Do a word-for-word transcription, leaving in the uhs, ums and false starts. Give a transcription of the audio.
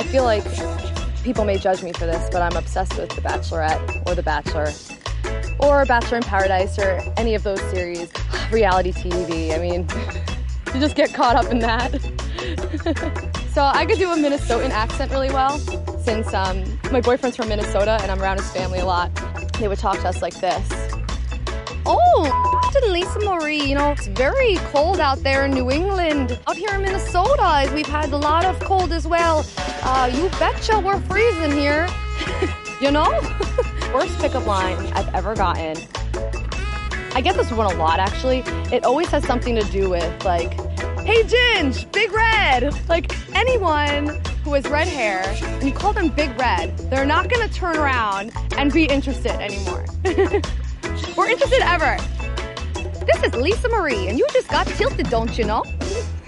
feel like people may judge me for this, but I'm obsessed with The Bachelorette or The Bachelor or Bachelor in Paradise or any of those series. Reality T V, I mean, you just get caught up in that. So I could do a Minnesotan accent really well since um, my boyfriend's from Minnesota and I'm around his family a lot. They would talk to us like this. Oh, to Lisa Marie, you know, it's very cold out there in New England. Out here in Minnesota, we've had a lot of cold as well. Uh, you betcha we're freezing here, you know? Worst pickup line I've ever gotten. I get this one a lot, actually. It always has something to do with, like, hey, Ginge, Big Red. Like, anyone who has red hair, and you call them Big Red, they're not gonna turn around and be interested anymore. Or interested ever. This is Lisa Marie, and you just got tilted, don't you know?